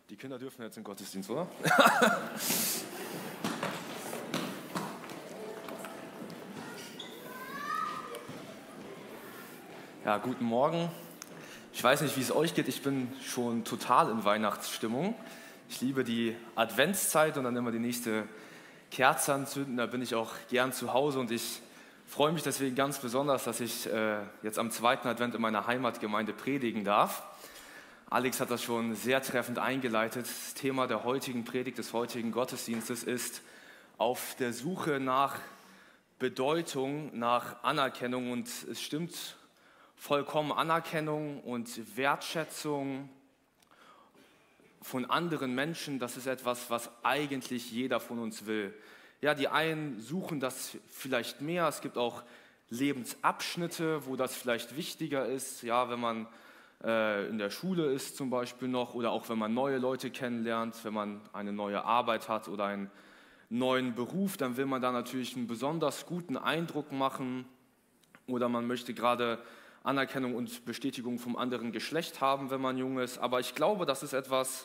Die Kinder dürfen jetzt in den Gottesdienst, oder? Ja, guten Morgen. Ich weiß nicht, wie es euch geht. Ich bin schon total in Weihnachtsstimmung. Ich liebe die Adventszeit und dann immer die nächste Kerze anzünden. Da bin ich auch gern zu Hause und ich freue mich deswegen ganz besonders, dass ich jetzt am zweiten Advent in meiner Heimatgemeinde predigen darf. Alex hat das schon sehr treffend eingeleitet. Das Thema der heutigen Predigt, des heutigen Gottesdienstes ist auf der Suche nach Bedeutung, nach Anerkennung. Und es stimmt vollkommen, Anerkennung und Wertschätzung von anderen Menschen, das ist etwas, was eigentlich jeder von uns will. Ja, die einen suchen das vielleicht mehr. Es gibt auch Lebensabschnitte, wo das vielleicht wichtiger ist. Ja, wenn man in der Schule ist zum Beispiel noch oder auch wenn man neue Leute kennenlernt, wenn man eine neue Arbeit hat oder einen neuen Beruf, dann will man da natürlich einen besonders guten Eindruck machen oder man möchte gerade Anerkennung und Bestätigung vom anderen Geschlecht haben, wenn man jung ist. Aber ich glaube, das ist etwas,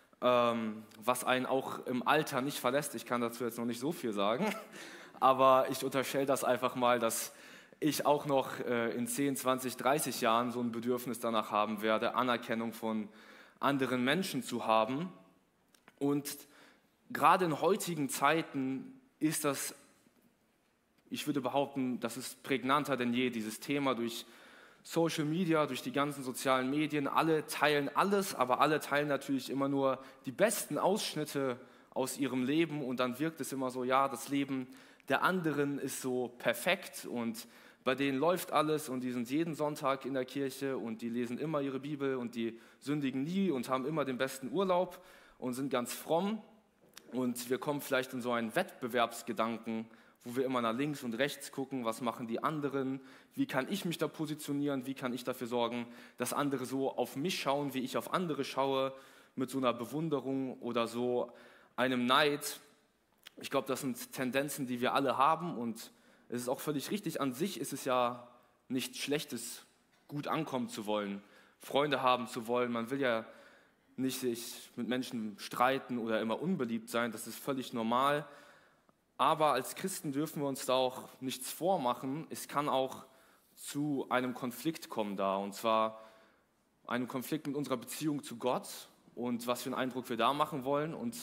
was einen auch im Alter nicht verlässt. Ich kann dazu jetzt noch nicht so viel sagen, aber ich unterstelle das einfach mal, dass ich auch noch in 10, 20, 30 Jahren so ein Bedürfnis danach haben werde, Anerkennung von anderen Menschen zu haben. Und gerade in heutigen Zeiten ist das, ich würde behaupten, das ist prägnanter denn je, dieses Thema durch Social Media, durch die ganzen sozialen Medien. Alle teilen alles, aber alle teilen natürlich immer nur die besten Ausschnitte aus ihrem Leben und dann wirkt es immer so, ja, das Leben der anderen ist so perfekt und bei denen läuft alles und die sind jeden Sonntag in der Kirche und die lesen immer ihre Bibel und die sündigen nie und haben immer den besten Urlaub und sind ganz fromm. Und wir kommen vielleicht in so einen Wettbewerbsgedanken, wo wir immer nach links und rechts gucken, was machen die anderen, wie kann ich mich da positionieren, wie kann ich dafür sorgen, dass andere so auf mich schauen, wie ich auf andere schaue, mit so einer Bewunderung oder so einem Neid. Ich glaube, das sind Tendenzen, die wir alle haben und es ist auch völlig richtig. An sich ist es ja nichts Schlechtes, gut ankommen zu wollen, Freunde haben zu wollen. Man will ja nicht sich mit Menschen streiten oder immer unbeliebt sein, das ist völlig normal. Aber als Christen dürfen wir uns da auch nichts vormachen. Es kann auch zu einem Konflikt kommen da, und zwar einem Konflikt mit unserer Beziehung zu Gott und was für einen Eindruck wir da machen wollen und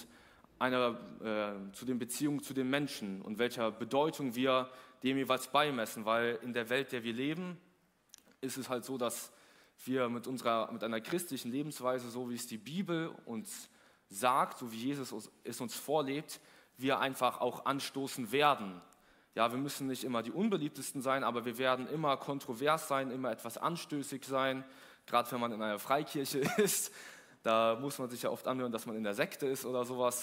zu den Beziehungen zu den Menschen und welcher Bedeutung wir dem jeweils beimessen, weil in der Welt, in der wir leben, ist es halt so, dass wir mit einer christlichen Lebensweise, so wie es die Bibel uns sagt, so wie Jesus es uns vorlebt, wir einfach auch anstoßen werden. Ja, wir müssen nicht immer die unbeliebtesten sein, aber wir werden immer kontrovers sein, immer etwas anstößig sein, gerade wenn man in einer Freikirche ist. Da muss man sich ja oft anhören, dass man in der Sekte ist oder sowas.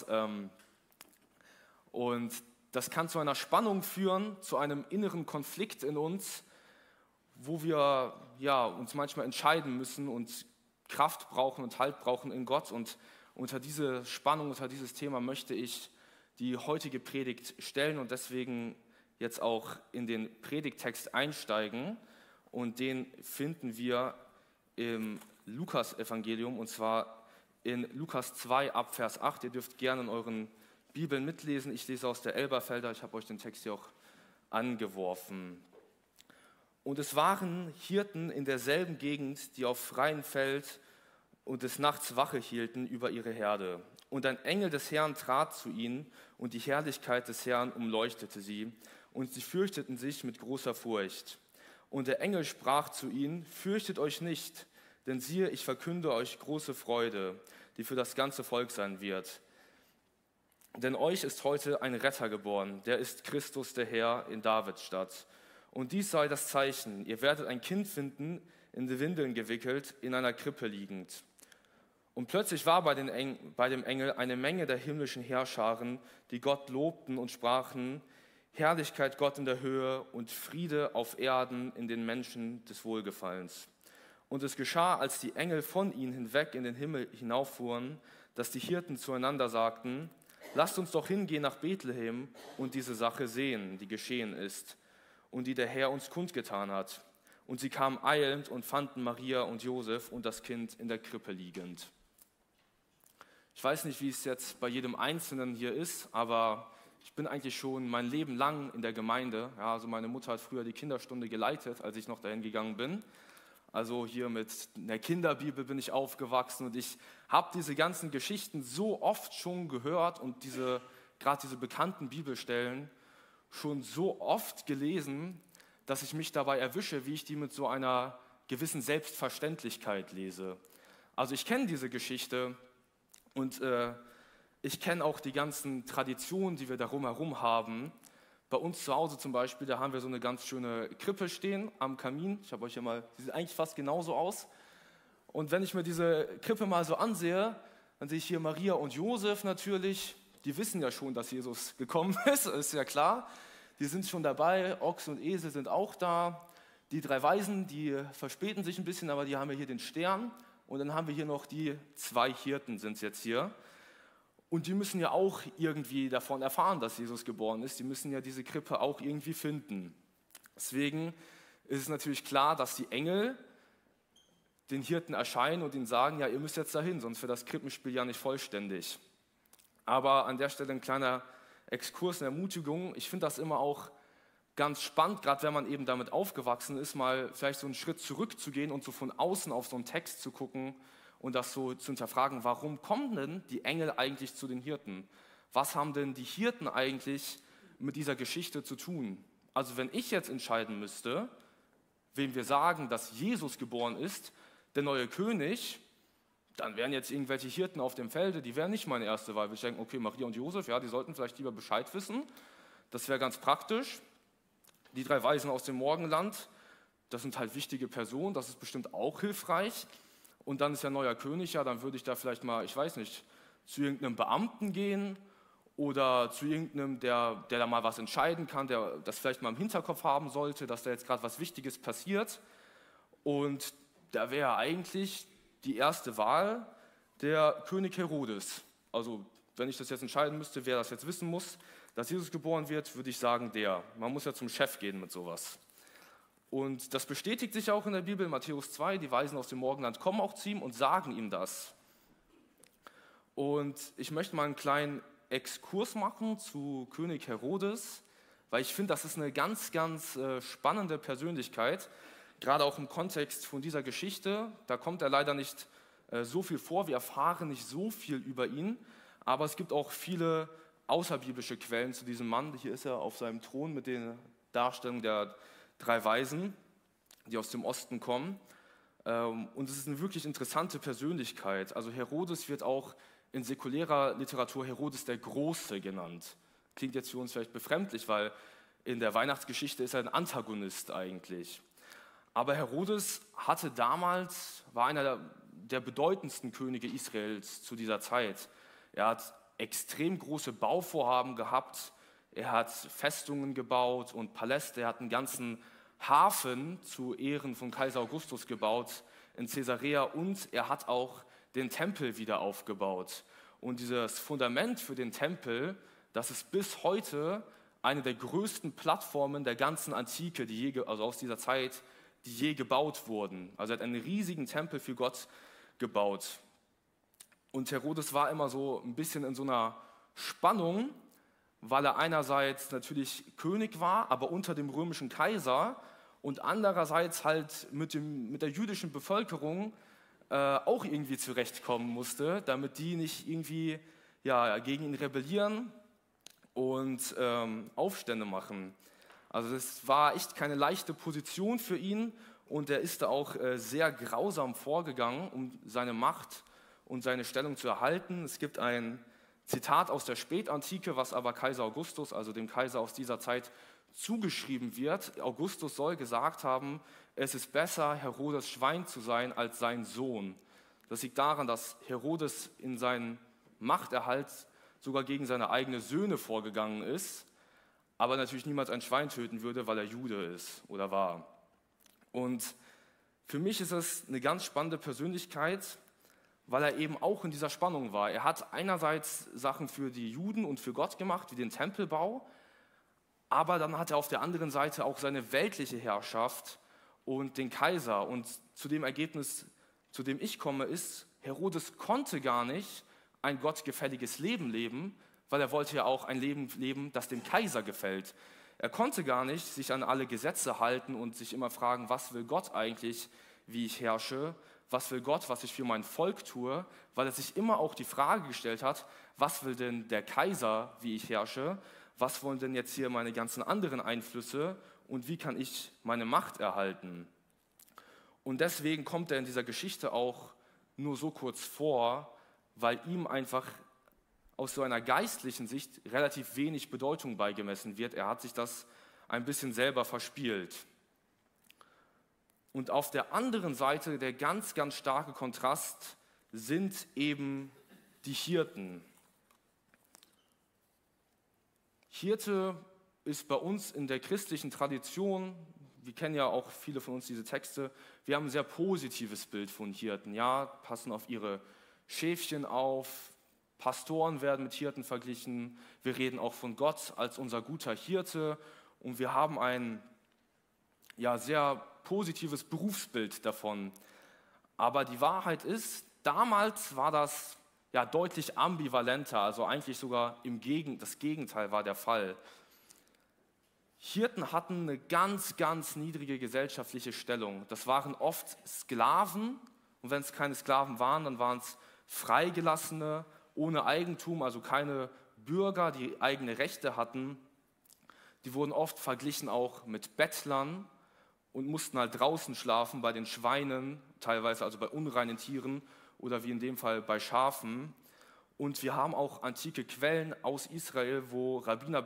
Und das kann zu einer Spannung führen, zu einem inneren Konflikt in uns, wo wir uns manchmal entscheiden müssen und Kraft brauchen und Halt brauchen in Gott. Und unter diese Spannung, unter dieses Thema möchte ich die heutige Predigt stellen und deswegen jetzt auch in den Predigttext einsteigen. Und den finden wir im Lukas-Evangelium und zwar in Lukas 2 ab Vers 8. Ihr dürft gerne in euren Bibeln mitlesen. Ich lese aus der Elberfelder, ich habe euch den Text hier auch angeworfen. Und es waren Hirten in derselben Gegend, die auf freiem Feld und des Nachts Wache hielten über ihre Herde. Und ein Engel des Herrn trat zu ihnen und die Herrlichkeit des Herrn umleuchtete sie und sie fürchteten sich mit großer Furcht. Und der Engel sprach zu ihnen, fürchtet euch nicht, denn siehe, ich verkünde euch große Freude, die für das ganze Volk sein wird. Denn euch ist heute ein Retter geboren, der ist Christus der Herr in Davids Stadt. Und dies sei das Zeichen, ihr werdet ein Kind finden, in die Windeln gewickelt, in einer Krippe liegend. Und plötzlich war bei dem Engel eine Menge der himmlischen Heerscharen, die Gott lobten und sprachen, Herrlichkeit Gott in der Höhe und Friede auf Erden in den Menschen des Wohlgefallens. Und es geschah, als die Engel von ihnen hinweg in den Himmel hinauffuhren, dass die Hirten zueinander sagten, lasst uns doch hingehen nach Bethlehem und diese Sache sehen, die geschehen ist und die der Herr uns kundgetan hat. Und sie kamen eilend und fanden Maria und Josef und das Kind in der Krippe liegend. Ich weiß nicht, wie es jetzt bei jedem Einzelnen hier ist, aber ich bin eigentlich schon mein Leben lang in der Gemeinde. Ja, also meine Mutter hat früher die Kinderstunde geleitet, als ich noch dahin gegangen bin. Also hier mit einer Kinderbibel bin ich aufgewachsen und ich habe diese ganzen Geschichten so oft schon gehört und gerade diese bekannten Bibelstellen schon so oft gelesen, dass ich mich dabei erwische, wie ich die mit so einer gewissen Selbstverständlichkeit lese. Also ich kenne diese Geschichte und ich kenne auch die ganzen Traditionen, die wir darum herum haben. Bei uns zu Hause zum Beispiel, da haben wir so eine ganz schöne Krippe stehen am Kamin. Ich habe euch hier mal, die sieht eigentlich fast genauso aus. Und wenn ich mir diese Krippe mal so ansehe, dann sehe ich hier Maria und Josef natürlich. Die wissen ja schon, dass Jesus gekommen ist ja klar. Die sind schon dabei, Ochs und Esel sind auch da. Die 3 Weisen, die verspäten sich ein bisschen, aber die haben ja hier den Stern. Und dann haben wir hier noch die 2 Hirten, sind es jetzt hier. Und die müssen ja auch irgendwie davon erfahren, dass Jesus geboren ist. Die müssen ja diese Krippe auch irgendwie finden. Deswegen ist es natürlich klar, dass die Engel den Hirten erscheinen und ihnen sagen, ja, ihr müsst jetzt dahin, sonst wird das Krippenspiel ja nicht vollständig. Aber an der Stelle ein kleiner Exkurs, eine Ermutigung. Ich finde das immer auch ganz spannend, gerade wenn man eben damit aufgewachsen ist, mal vielleicht so einen Schritt zurückzugehen und so von außen auf so einen Text zu gucken und das so zu hinterfragen, warum kommen denn die Engel eigentlich zu den Hirten? Was haben denn die Hirten eigentlich mit dieser Geschichte zu tun? Also wenn ich jetzt entscheiden müsste, wem wir sagen, dass Jesus geboren ist, der neue König, dann wären jetzt irgendwelche Hirten auf dem Felde, die wären nicht meine erste Wahl. Ich denke, okay, Maria und Josef, ja, die sollten vielleicht lieber Bescheid wissen. Das wäre ganz praktisch. Die 3 Weisen aus dem Morgenland, das sind halt wichtige Personen, das ist bestimmt auch hilfreich. Und dann ist ja neuer König, ja, dann würde ich da vielleicht mal, ich weiß nicht, zu irgendeinem Beamten gehen oder zu irgendeinem, der da mal was entscheiden kann, der das vielleicht mal im Hinterkopf haben sollte, dass da jetzt gerade was Wichtiges passiert. Und da wäre eigentlich die erste Wahl der König Herodes. Also wenn ich das jetzt entscheiden müsste, wer das jetzt wissen muss, dass Jesus geboren wird, würde ich sagen, der. Man muss ja zum Chef gehen mit sowas. Und das bestätigt sich auch in der Bibel, Matthäus 2, die Weisen aus dem Morgenland kommen auch zu ihm und sagen ihm das. Und ich möchte mal einen kleinen Exkurs machen zu König Herodes, weil ich finde, das ist eine ganz, ganz spannende Persönlichkeit, gerade auch im Kontext von dieser Geschichte. Da kommt er leider nicht so viel vor, wir erfahren nicht so viel über ihn, aber es gibt auch viele außerbiblische Quellen zu diesem Mann. Hier ist er auf seinem Thron mit den Darstellungen der 3 Weisen, die aus dem Osten kommen. Und es ist eine wirklich interessante Persönlichkeit. Also Herodes wird auch in säkulärer Literatur Herodes der Große genannt. Klingt jetzt für uns vielleicht befremdlich, weil in der Weihnachtsgeschichte ist er ein Antagonist eigentlich. Aber Herodes war einer der bedeutendsten Könige Israels zu dieser Zeit. Er hat extrem große Bauvorhaben gehabt. Er hat Festungen gebaut und Paläste. Er hat einen ganzen Hafen zu Ehren von Kaiser Augustus gebaut in Caesarea und er hat auch den Tempel wieder aufgebaut. Und dieses Fundament für den Tempel, das ist bis heute eine der größten Plattformen der ganzen Antike, also aus dieser Zeit, die je gebaut wurden. Also er hat einen riesigen Tempel für Gott gebaut. Und Herodes war immer so ein bisschen in so einer Spannung, weil er einerseits natürlich König war, aber unter dem römischen Kaiser und andererseits halt mit der jüdischen Bevölkerung auch irgendwie zurechtkommen musste, damit die nicht irgendwie gegen ihn rebellieren und Aufstände machen. Also das war echt keine leichte Position für ihn und er ist da auch sehr grausam vorgegangen, um seine Macht und seine Stellung zu erhalten. Es gibt ein Zitat aus der Spätantike, was aber Kaiser Augustus, also dem Kaiser aus dieser Zeit, zugeschrieben wird. Augustus soll gesagt haben, es ist besser, Herodes Schwein zu sein, als sein Sohn. Das liegt daran, dass Herodes in seinem Machterhalt sogar gegen seine eigenen Söhne vorgegangen ist, aber natürlich niemals ein Schwein töten würde, weil er Jude ist oder war. Und für mich ist es eine ganz spannende Persönlichkeit, weil er eben auch in dieser Spannung war. Er hat einerseits Sachen für die Juden und für Gott gemacht, wie den Tempelbau, aber dann hat er auf der anderen Seite auch seine weltliche Herrschaft und den Kaiser. Und zu dem Ergebnis, zu dem ich komme, ist, Herodes konnte gar nicht ein gottgefälliges Leben leben, weil er wollte ja auch ein Leben leben, das dem Kaiser gefällt. Er konnte gar nicht sich an alle Gesetze halten und sich immer fragen, was will Gott eigentlich, wie ich herrsche, was will Gott, was ich für mein Volk tue, weil er sich immer auch die Frage gestellt hat, was will denn der Kaiser, wie ich herrsche, was wollen denn jetzt hier meine ganzen anderen Einflüsse und wie kann ich meine Macht erhalten. Und deswegen kommt er in dieser Geschichte auch nur so kurz vor, weil ihm einfach aus so einer geistlichen Sicht relativ wenig Bedeutung beigemessen wird. Er hat sich das ein bisschen selber verspielt. Und auf der anderen Seite der ganz, ganz starke Kontrast sind eben die Hirten. Hirte ist bei uns in der christlichen Tradition, wir kennen ja auch viele von uns diese Texte, wir haben ein sehr positives Bild von Hirten. Ja, passen auf ihre Schäfchen auf, Pastoren werden mit Hirten verglichen, wir reden auch von Gott als unser guter Hirte und wir haben ein sehr positives Berufsbild davon. Aber die Wahrheit ist, damals war das deutlich ambivalenter, also eigentlich sogar das Gegenteil war der Fall. Hirten hatten eine ganz, ganz niedrige gesellschaftliche Stellung. Das waren oft Sklaven und wenn es keine Sklaven waren, dann waren es Freigelassene ohne Eigentum, also keine Bürger, die eigene Rechte hatten. Die wurden oft verglichen auch mit Bettlern und mussten halt draußen schlafen bei den Schweinen, teilweise also bei unreinen Tieren oder wie in dem Fall bei Schafen. Und wir haben auch antike Quellen aus Israel, wo Rabbiner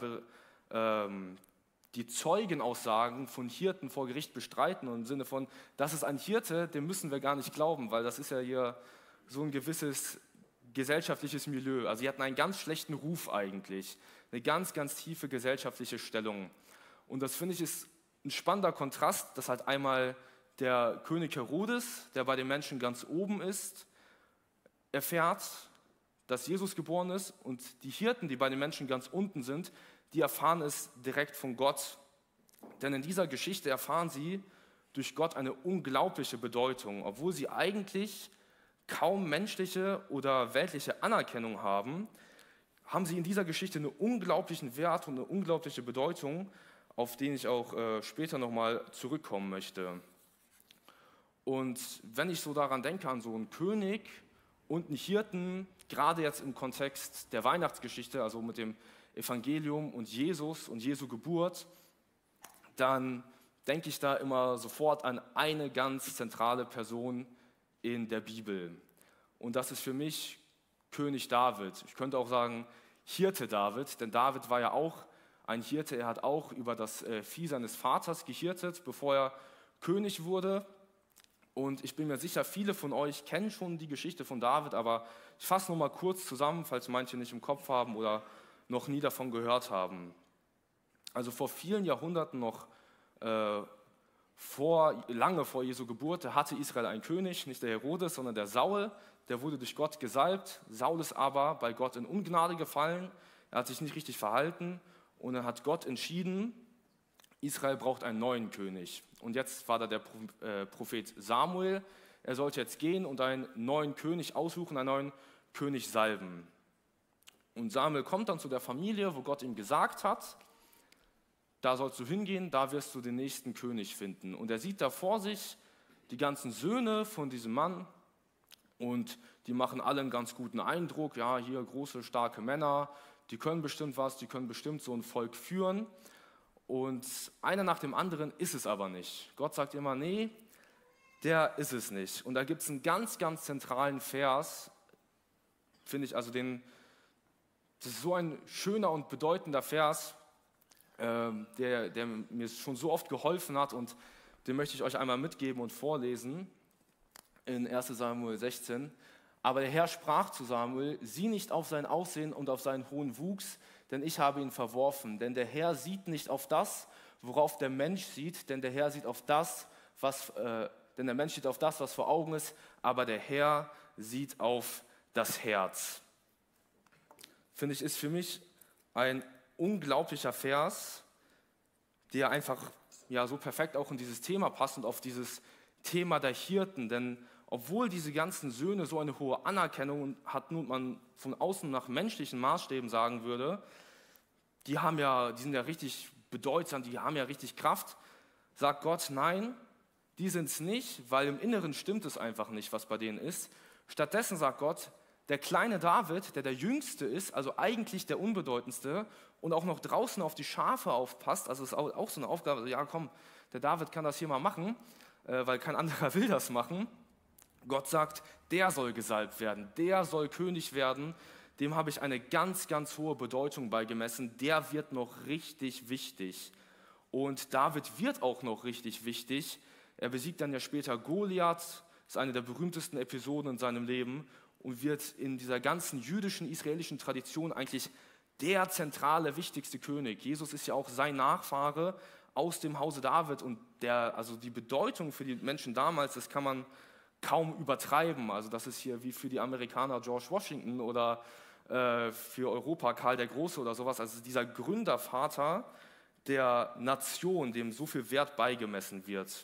die Zeugenaussagen von Hirten vor Gericht bestreiten und im Sinne von, das ist ein Hirte, dem müssen wir gar nicht glauben, weil das ist ja hier so ein gewisses gesellschaftliches Milieu. Also sie hatten einen ganz schlechten Ruf eigentlich, eine ganz, ganz tiefe gesellschaftliche Stellung. Und das finde ich ist ein spannender Kontrast, dass halt einmal der König Herodes, der bei den Menschen ganz oben ist, erfährt, dass Jesus geboren ist und die Hirten, die bei den Menschen ganz unten sind, die erfahren es direkt von Gott. Denn in dieser Geschichte erfahren sie durch Gott eine unglaubliche Bedeutung, obwohl sie eigentlich kaum menschliche oder weltliche Anerkennung haben, haben sie in dieser Geschichte einen unglaublichen Wert und eine unglaubliche Bedeutung, auf den ich auch später nochmal zurückkommen möchte. Und wenn ich so daran denke, an so einen König und einen Hirten, gerade jetzt im Kontext der Weihnachtsgeschichte, also mit dem Evangelium und Jesus und Jesu Geburt, dann denke ich da immer sofort an eine ganz zentrale Person in der Bibel. Und das ist für mich König David. Ich könnte auch sagen Hirte David, denn David war ja auch ein Hirte. Er hat auch über das Vieh seines Vaters gehirtet, bevor er König wurde. Und ich bin mir sicher, viele von euch kennen schon die Geschichte von David, aber ich fasse nur mal kurz zusammen, falls manche nicht im Kopf haben oder noch nie davon gehört haben. Also vor vielen Jahrhunderten noch, lange vor Jesu Geburt, da hatte Israel einen König, nicht der Herodes, sondern der Saul. Der wurde durch Gott gesalbt. Saul ist aber bei Gott in Ungnade gefallen. Er hat sich nicht richtig verhalten und dann hat Gott entschieden, Israel braucht einen neuen König. Und jetzt war da der Prophet Samuel. Er sollte jetzt gehen und einen neuen König aussuchen, einen neuen König salben. Und Samuel kommt dann zu der Familie, wo Gott ihm gesagt hat, da sollst du hingehen, da wirst du den nächsten König finden. Und er sieht da vor sich die ganzen Söhne von diesem Mann und die machen alle einen ganz guten Eindruck. Ja, hier große, starke Männer, die können bestimmt was, die können bestimmt so ein Volk führen. Und einer nach dem anderen ist es aber nicht. Gott sagt immer, nee, der ist es nicht. Und da gibt es einen ganz, ganz zentralen Vers, finde ich, also das ist so ein schöner und bedeutender Vers, der mir schon so oft geholfen hat und den möchte ich euch einmal mitgeben und vorlesen in 1 Samuel 16. Aber der Herr sprach zu Samuel, sieh nicht auf sein Aussehen und auf seinen hohen Wuchs, denn ich habe ihn verworfen. Denn der Herr sieht nicht auf das, worauf der Mensch sieht, denn der Mensch sieht auf das, was vor Augen ist, aber der Herr sieht auf das Herz. Finde ich, ist für mich ein unglaublicher Vers, der einfach so perfekt auch in dieses Thema passt und auf dieses Thema der Hirten, denn obwohl diese ganzen Söhne so eine hohe Anerkennung hat, nun man von außen nach menschlichen Maßstäben sagen würde, die sind ja richtig bedeutsam, die haben ja richtig Kraft, sagt Gott, nein, die sind es nicht, weil im Inneren stimmt es einfach nicht, was bei denen ist. Stattdessen sagt Gott, der kleine David, der Jüngste ist, also eigentlich der Unbedeutendste und auch noch draußen auf die Schafe aufpasst, also ist auch so eine Aufgabe, ja komm, der David kann das hier mal machen, weil kein anderer will das machen. Gott sagt, der soll gesalbt werden, der soll König werden, dem habe ich eine ganz, ganz hohe Bedeutung beigemessen, der wird noch richtig wichtig. Und David wird auch noch richtig wichtig. Er besiegt dann ja später Goliath, ist eine der berühmtesten Episoden in seinem Leben und wird in dieser ganzen jüdischen, israelischen Tradition eigentlich der zentrale, wichtigste König. Jesus ist ja auch sein Nachfahre aus dem Hause David und also die Bedeutung für die Menschen damals, das kann man kaum übertreiben. Also das ist hier wie für die Amerikaner George Washington oder für Europa Karl der Große oder sowas. Also dieser Gründervater der Nation, dem so viel Wert beigemessen wird.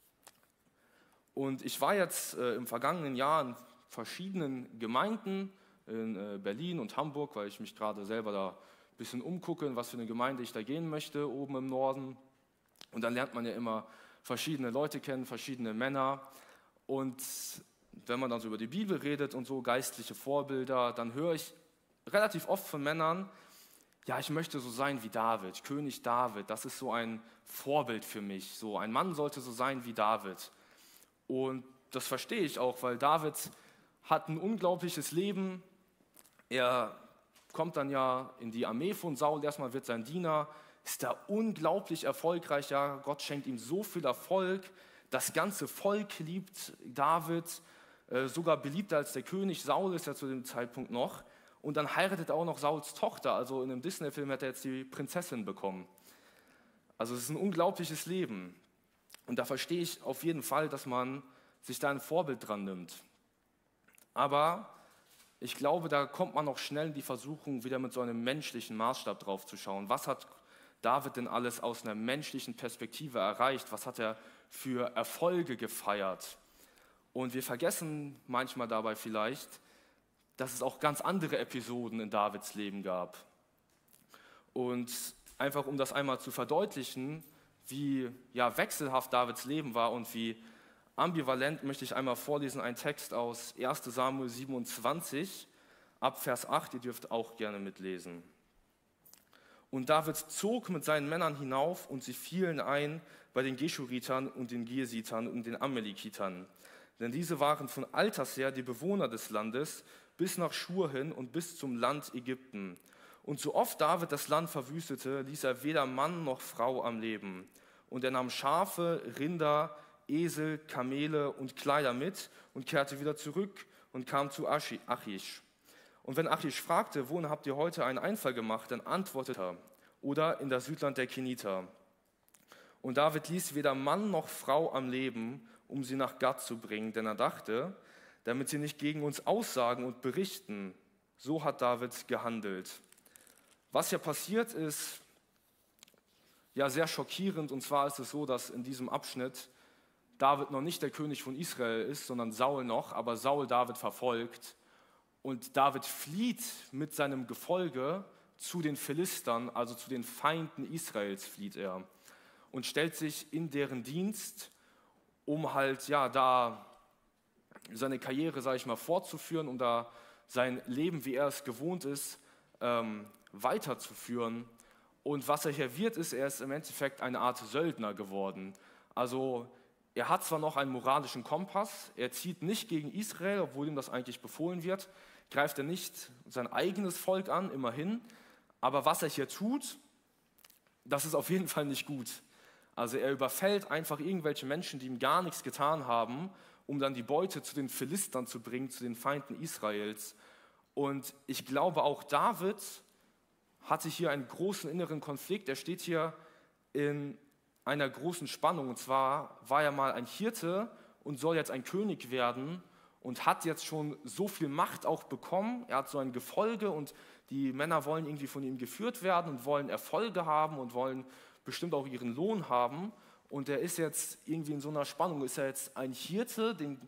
Und ich war jetzt im vergangenen Jahr in verschiedenen Gemeinden in Berlin und Hamburg, weil ich mich gerade selber da ein bisschen umgucke, in was für eine Gemeinde ich da gehen möchte, oben im Norden. Und dann lernt man ja immer verschiedene Leute kennen, verschiedene Männer. Und wenn man dann so über die Bibel redet und so geistliche Vorbilder, dann höre ich relativ oft von Männern, ja, ich möchte so sein wie David, König David, das ist so ein Vorbild für mich. So ein Mann sollte so sein wie David. Und das verstehe ich auch, weil David hat ein unglaubliches Leben. Er kommt dann ja in die Armee von Saul, erstmal wird sein Diener, ist da unglaublich erfolgreich. Ja, Gott schenkt ihm so viel Erfolg. Das ganze Volk liebt David, sogar beliebter als der König. Saul ist ja zu dem Zeitpunkt noch. Und dann heiratet er auch noch Sauls Tochter. Also in einem Disney-Film hat er jetzt die Prinzessin bekommen. Also es ist ein unglaubliches Leben. Und da verstehe ich auf jeden Fall, dass man sich da ein Vorbild dran nimmt. Aber ich glaube, da kommt man auch schnell in die Versuchung, wieder mit so einem menschlichen Maßstab drauf zu schauen. Was hat David denn alles aus einer menschlichen Perspektive erreicht? Was hat er für Erfolge gefeiert? Und wir vergessen manchmal dabei vielleicht, dass es auch ganz andere Episoden in Davids Leben gab. Und einfach um das einmal zu verdeutlichen, wie wechselhaft Davids Leben war und wie ambivalent, möchte ich einmal vorlesen, einen Text aus 1 Samuel 27, ab Vers 8, ihr dürft auch gerne mitlesen. Und David zog mit seinen Männern hinauf und sie fielen ein bei den Geschuritern und den Girsitern und den Amalekitern. Denn diese waren von alters her die Bewohner des Landes bis nach Schur hin und bis zum Land Ägypten. Und so oft David das Land verwüstete, ließ er weder Mann noch Frau am Leben. Und er nahm Schafe, Rinder, Esel, Kamele und Kleider mit und kehrte wieder zurück und kam zu Achish. Und wenn Achish fragte, wohin habt ihr heute einen Einfall gemacht, dann antwortete er, oder in das Südland der Keniter. Und David ließ weder Mann noch Frau am Leben, um sie nach Gad zu bringen, denn er dachte, damit sie nicht gegen uns aussagen und berichten. So hat David gehandelt. Was ja passiert ist, ja sehr schockierend, und zwar ist es so, dass in diesem Abschnitt David noch nicht der König von Israel ist, sondern Saul noch, aber Saul David verfolgt und David flieht mit seinem Gefolge zu den Philistern, also zu den Feinden Israels flieht er und stellt sich in deren Dienst, um halt da seine Karriere, sage ich mal, fortzuführen, um da sein Leben, wie er es gewohnt ist, weiterzuführen. Und was er hier wird, ist, er ist im Endeffekt eine Art Söldner geworden. Also er hat zwar noch einen moralischen Kompass, er zieht nicht gegen Israel, obwohl ihm das eigentlich befohlen wird, greift er nicht sein eigenes Volk an, immerhin. Aber was er hier tut, das ist auf jeden Fall nicht gut. Also er überfällt einfach irgendwelche Menschen, die ihm gar nichts getan haben, um dann die Beute zu den Philistern zu bringen, zu den Feinden Israels. Und ich glaube, auch David hatte hier einen großen inneren Konflikt. Er steht hier in einer großen Spannung. Und zwar war er mal ein Hirte und soll jetzt ein König werden und hat jetzt schon so viel Macht auch bekommen. Er hat so ein Gefolge und die Männer wollen irgendwie von ihm geführt werden und wollen Erfolge haben und wollen bestimmt auch ihren Lohn haben. Und er ist jetzt irgendwie in so einer Spannung. Ist er jetzt ein Hirte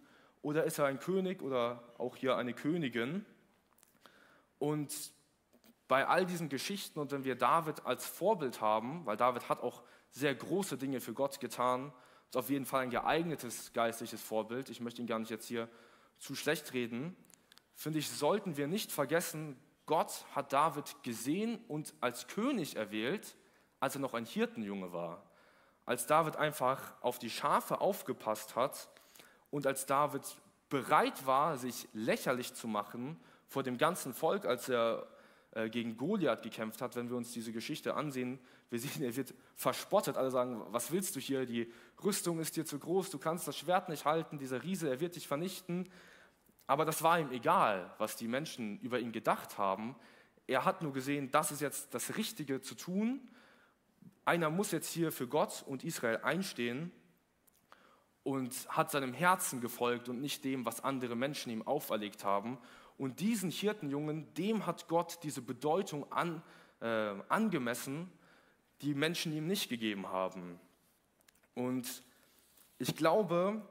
oder ist er ein König oder auch hier eine Königin? Und bei all diesen Geschichten und wenn wir David als Vorbild haben, weil David hat auch sehr große Dinge für Gott getan, ist auf jeden Fall ein geeignetes geistliches Vorbild. Ich möchte ihn gar nicht jetzt hier zu schlecht reden. Finde ich, sollten wir nicht vergessen, Gott hat David gesehen und als König erwählt, als er noch ein Hirtenjunge war. Als David einfach auf die Schafe aufgepasst hat und als David bereit war, sich lächerlich zu machen vor dem ganzen Volk, als er gegen Goliath gekämpft hat, wenn wir uns diese Geschichte ansehen, wir sehen, er wird verspottet. Alle sagen, was willst du hier? Die Rüstung ist dir zu groß, du kannst das Schwert nicht halten, dieser Riese, er wird dich vernichten. Aber das war ihm egal, was die Menschen über ihn gedacht haben. Er hat nur gesehen, das ist jetzt das Richtige zu tun. Einer muss jetzt hier für Gott und Israel einstehen und hat seinem Herzen gefolgt und nicht dem, was andere Menschen ihm auferlegt haben. Und diesen Hirtenjungen, dem hat Gott diese Bedeutung angemessen, die Menschen ihm nicht gegeben haben. Und ich glaube,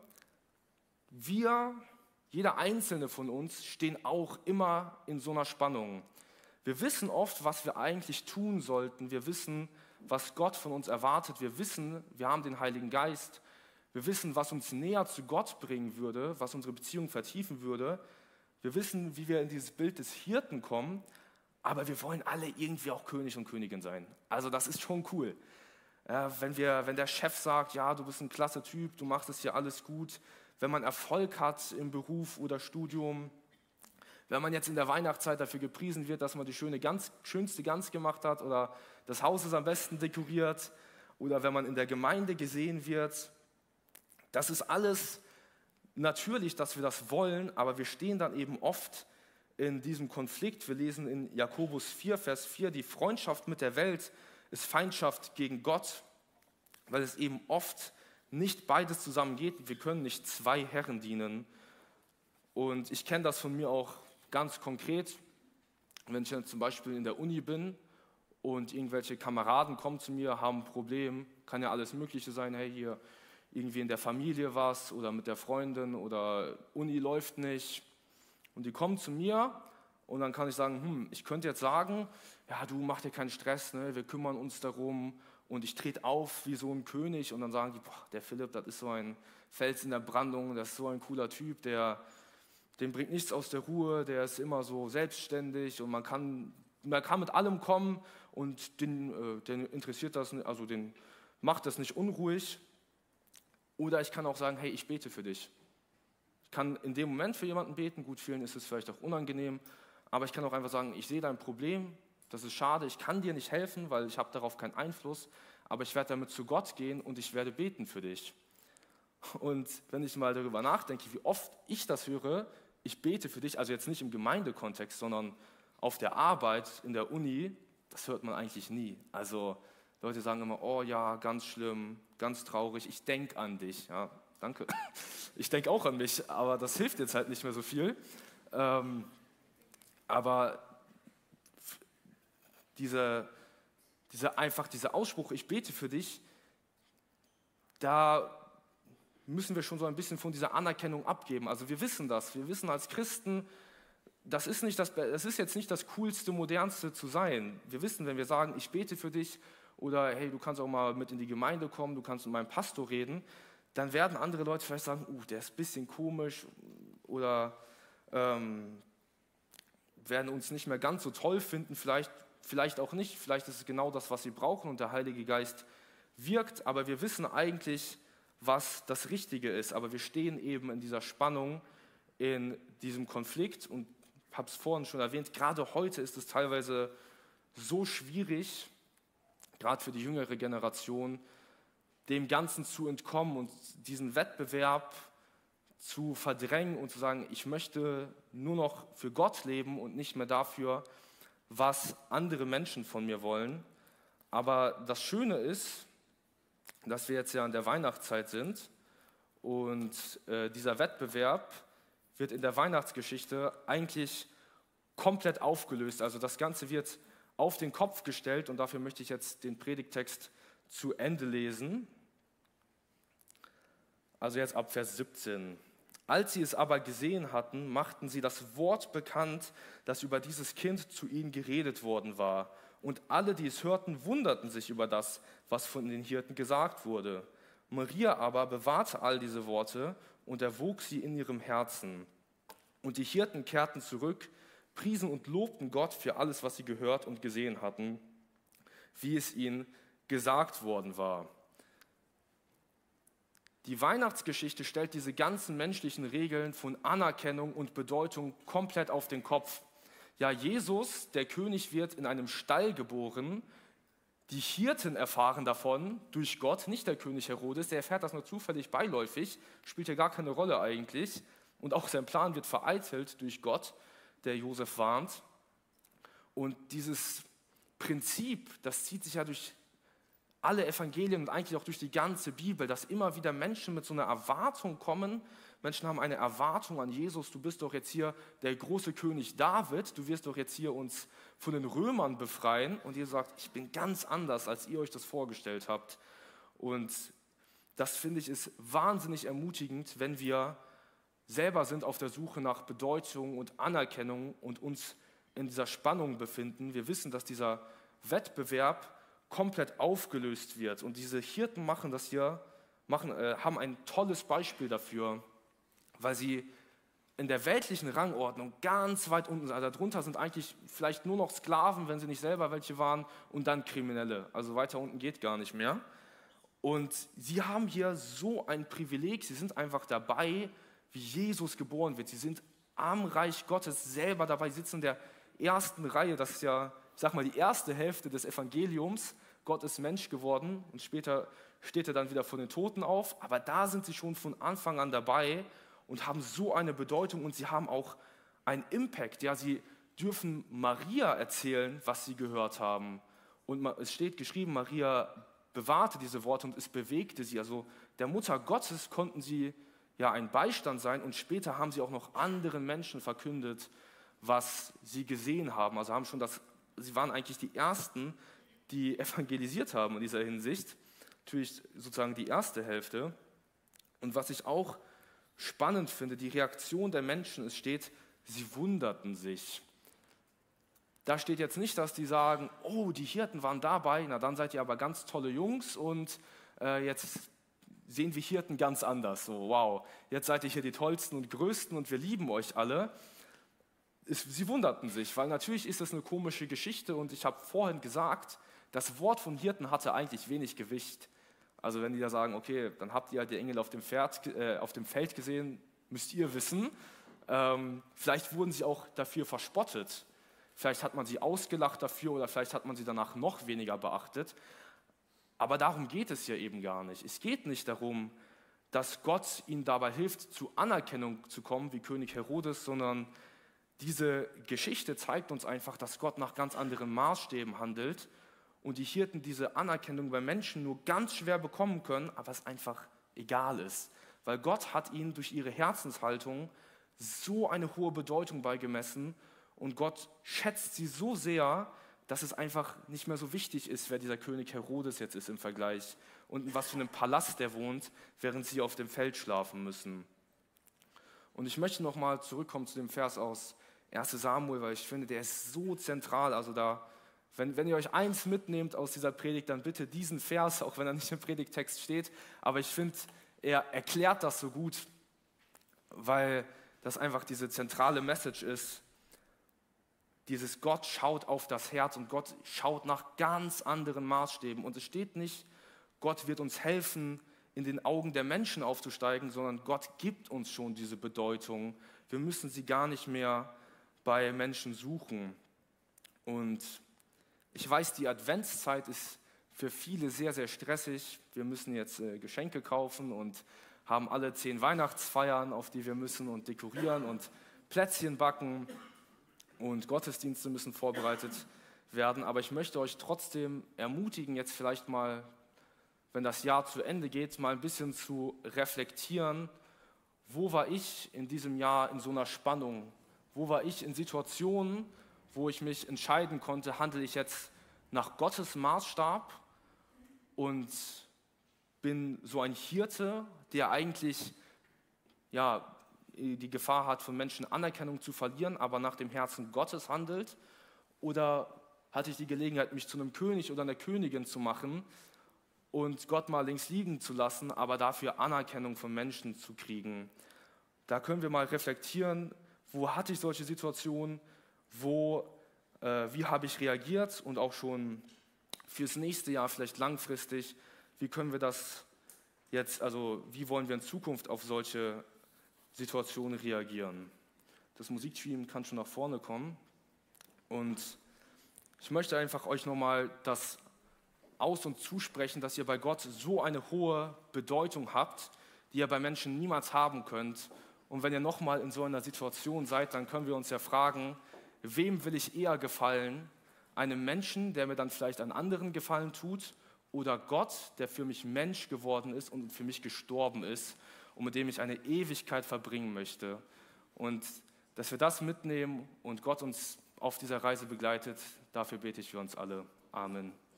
jeder Einzelne von uns, stehen auch immer in so einer Spannung. Wir wissen oft, was wir eigentlich tun sollten. Wir wissen, was Gott von uns erwartet. Wir wissen, wir haben den Heiligen Geist. Wir wissen, was uns näher zu Gott bringen würde, was unsere Beziehung vertiefen würde. Wir wissen, wie wir in dieses Bild des Hirten kommen, aber wir wollen alle irgendwie auch König und Königin sein. Also das ist schon cool. Wenn der Chef sagt, ja, du bist ein klasse Typ, du machst es hier alles gut, wenn man Erfolg hat im Beruf oder Studium, wenn man jetzt in der Weihnachtszeit dafür gepriesen wird, dass man die schönste Gans gemacht hat oder das Haus ist am besten dekoriert oder wenn man in der Gemeinde gesehen wird, das ist alles natürlich, dass wir das wollen, aber wir stehen dann eben oft in diesem Konflikt. Wir lesen in Jakobus 4, Vers 4, die Freundschaft mit der Welt ist Feindschaft gegen Gott, weil es eben oft nicht beides zusammen geht. Wir können nicht zwei Herren dienen. Und ich kenne das von mir auch ganz konkret, wenn ich dann zum Beispiel in der Uni bin und irgendwelche Kameraden kommen zu mir, haben ein Problem, kann ja alles Mögliche sein, hey, hier irgendwie in der Familie was oder mit der Freundin oder Uni läuft nicht. Und die kommen zu mir und dann kann ich sagen, ich könnte jetzt sagen, ja, du mach dir keinen Stress, ne? Wir kümmern uns darum und ich trete auf wie so ein König und dann sagen die, boah, der Philipp, das ist so ein Fels in der Brandung, das ist so ein cooler Typ, dem bringt nichts aus der Ruhe, der ist immer so selbstständig und man kann mit allem kommen und den interessiert das, also den macht das nicht unruhig. Oder ich kann auch sagen, hey, ich bete für dich. Ich kann in dem Moment für jemanden beten, gut, vielen ist es vielleicht auch unangenehm, aber ich kann auch einfach sagen, ich sehe dein Problem, das ist schade, ich kann dir nicht helfen, weil ich habe darauf keinen Einfluss, aber ich werde damit zu Gott gehen und ich werde beten für dich. Und wenn ich mal darüber nachdenke, wie oft ich das höre, ich bete für dich, also jetzt nicht im Gemeindekontext, sondern auf der Arbeit, in der Uni, das hört man eigentlich nie. Also Leute sagen immer, oh ja, ganz schlimm, ganz traurig, ich denke an dich. Ja, danke. Ich denke auch an mich, aber das hilft jetzt halt nicht mehr so viel. Aber dieser Ausspruch, ich bete für dich, da müssen wir schon so ein bisschen von dieser Anerkennung abgeben. Also wir wissen das, wir wissen als Christen, das ist jetzt nicht das Coolste, Modernste zu sein. Wir wissen, wenn wir sagen, ich bete für dich oder hey, du kannst auch mal mit in die Gemeinde kommen, du kannst mit meinem Pastor reden, dann werden andere Leute vielleicht sagen, der ist ein bisschen komisch oder werden uns nicht mehr ganz so toll finden, vielleicht auch nicht, vielleicht ist es genau das, was sie brauchen und der Heilige Geist wirkt, aber wir wissen eigentlich, was das Richtige ist, aber wir stehen eben in dieser Spannung, in diesem Konflikt und ich habe es vorhin schon erwähnt, gerade heute ist es teilweise so schwierig, gerade für die jüngere Generation, dem Ganzen zu entkommen und diesen Wettbewerb zu verdrängen und zu sagen, ich möchte nur noch für Gott leben und nicht mehr dafür, was andere Menschen von mir wollen. Aber das Schöne ist, dass wir jetzt ja in der Weihnachtszeit sind und dieser Wettbewerb wird in der Weihnachtsgeschichte eigentlich komplett aufgelöst. Also das Ganze wird auf den Kopf gestellt und dafür möchte ich jetzt den Predigttext zu Ende lesen. Also jetzt ab Vers 17. Als sie es aber gesehen hatten, machten sie das Wort bekannt, das über dieses Kind zu ihnen geredet worden war. Und alle, die es hörten, wunderten sich über das, was von den Hirten gesagt wurde. Maria aber bewahrte all diese Worte und erwog sie in ihrem Herzen. Und die Hirten kehrten zurück, priesen und lobten Gott für alles, was sie gehört und gesehen hatten, wie es ihnen gesagt worden war. Die Weihnachtsgeschichte stellt diese ganzen menschlichen Regeln von Anerkennung und Bedeutung komplett auf den Kopf. Ja, Jesus, der König, wird in einem Stall geboren. Die Hirten erfahren davon durch Gott, nicht der König Herodes, der erfährt das nur zufällig beiläufig, spielt ja gar keine Rolle eigentlich. Und auch sein Plan wird vereitelt durch Gott, der Josef warnt. Und dieses Prinzip, das zieht sich ja durch alle Evangelien und eigentlich auch durch die ganze Bibel, dass immer wieder Menschen mit so einer Erwartung kommen. Menschen haben eine Erwartung an Jesus. Du bist doch jetzt hier der große König David. Du wirst doch jetzt hier uns von den Römern befreien. Und ihr sagt, ich bin ganz anders, als ihr euch das vorgestellt habt. Und das finde ich ist wahnsinnig ermutigend, wenn wir selber sind auf der Suche nach Bedeutung und Anerkennung und uns in dieser Spannung befinden. Wir wissen, dass dieser Wettbewerb komplett aufgelöst wird. Und diese Hirten haben ein tolles Beispiel dafür, weil sie in der weltlichen Rangordnung ganz weit unten sind. Also darunter sind eigentlich vielleicht nur noch Sklaven, wenn sie nicht selber welche waren, und dann Kriminelle. Also weiter unten geht gar nicht mehr. Und sie haben hier so ein Privileg. Sie sind einfach dabei, wie Jesus geboren wird. Sie sind am Reich Gottes selber dabei, sie sitzen in der ersten Reihe. Das ist ja, ich sag mal, die erste Hälfte des Evangeliums. Gott ist Mensch geworden und später steht er dann wieder von den Toten auf. Aber da sind sie schon von Anfang an dabei und haben so eine Bedeutung und sie haben auch einen Impact. Ja, sie dürfen Maria erzählen, was sie gehört haben. Und es steht geschrieben, Maria bewahrte diese Worte und es bewegte sie. Also der Mutter Gottes konnten sie ja ein Beistand sein und später haben sie auch noch anderen Menschen verkündet, was sie gesehen haben. Also sie waren eigentlich die Ersten, die evangelisiert haben in dieser Hinsicht. Natürlich sozusagen die erste Hälfte. Und was ich auch spannend finde, die Reaktion der Menschen, es steht, sie wunderten sich. Da steht jetzt nicht, dass die sagen, oh, die Hirten waren dabei, na dann seid ihr aber ganz tolle Jungs und jetzt sehen wir Hirten ganz anders. So, wow, jetzt seid ihr hier die Tollsten und Größten und wir lieben euch alle. Sie wunderten sich, weil natürlich ist das eine komische Geschichte und ich habe vorhin gesagt, das Wort von Hirten hatte eigentlich wenig Gewicht. Also wenn die da sagen, okay, dann habt ihr halt die Engel auf dem Feld gesehen, müsst ihr wissen. Vielleicht wurden sie auch dafür verspottet. Vielleicht hat man sie ausgelacht dafür oder vielleicht hat man sie danach noch weniger beachtet. Aber darum geht es ja eben gar nicht. Es geht nicht darum, dass Gott ihnen dabei hilft, zu Anerkennung zu kommen, wie König Herodes, sondern diese Geschichte zeigt uns einfach, dass Gott nach ganz anderen Maßstäben handelt und die Hirten diese Anerkennung bei Menschen nur ganz schwer bekommen können, aber es einfach egal ist. Weil Gott hat ihnen durch ihre Herzenshaltung so eine hohe Bedeutung beigemessen und Gott schätzt sie so sehr, dass es einfach nicht mehr so wichtig ist, wer dieser König Herodes jetzt ist im Vergleich und in was für einem Palast der wohnt, während sie auf dem Feld schlafen müssen. Und ich möchte nochmal zurückkommen zu dem Vers aus 1. Samuel, weil ich finde, der ist so zentral. Also wenn ihr euch eins mitnehmt aus dieser Predigt, dann bitte diesen Vers, auch wenn er nicht im Predigttext steht. Aber ich finde, er erklärt das so gut, weil das einfach diese zentrale Message ist. Dieses Gott schaut auf das Herz und Gott schaut nach ganz anderen Maßstäben. Und es steht nicht, Gott wird uns helfen, in den Augen der Menschen aufzusteigen, sondern Gott gibt uns schon diese Bedeutung. Wir müssen sie gar nicht mehr bei Menschen suchen. Und ich weiß, die Adventszeit ist für viele sehr, sehr stressig. Wir müssen jetzt Geschenke kaufen und haben alle 10 Weihnachtsfeiern, auf die wir müssen und dekorieren und Plätzchen backen und Gottesdienste müssen vorbereitet werden. Aber ich möchte euch trotzdem ermutigen, jetzt vielleicht mal, wenn das Jahr zu Ende geht, mal ein bisschen zu reflektieren, wo war ich in diesem Jahr in so einer Spannung? Wo war ich in Situationen, wo ich mich entscheiden konnte, handle ich jetzt nach Gottes Maßstab und bin so ein Hirte, der eigentlich ja, die Gefahr hat, von Menschen Anerkennung zu verlieren, aber nach dem Herzen Gottes handelt? Oder hatte ich die Gelegenheit, mich zu einem König oder einer Königin zu machen und Gott mal links liegen zu lassen, aber dafür Anerkennung von Menschen zu kriegen? Da können wir mal reflektieren, wo hatte ich solche Situationen, wie habe ich reagiert und auch schon fürs nächste Jahr, vielleicht langfristig, wie können wir das jetzt, also wie wollen wir in Zukunft auf solche Situationen reagieren? Das Musikteam kann schon nach vorne kommen und ich möchte einfach euch nochmal das aus- und zusprechen, dass ihr bei Gott so eine hohe Bedeutung habt, die ihr bei Menschen niemals haben könnt. Und wenn ihr nochmal in so einer Situation seid, dann können wir uns ja fragen, wem will ich eher gefallen? Einem Menschen, der mir dann vielleicht einen anderen Gefallen tut, oder Gott, der für mich Mensch geworden ist und für mich gestorben ist und mit dem ich eine Ewigkeit verbringen möchte. Und dass wir das mitnehmen und Gott uns auf dieser Reise begleitet, dafür bete ich für uns alle. Amen.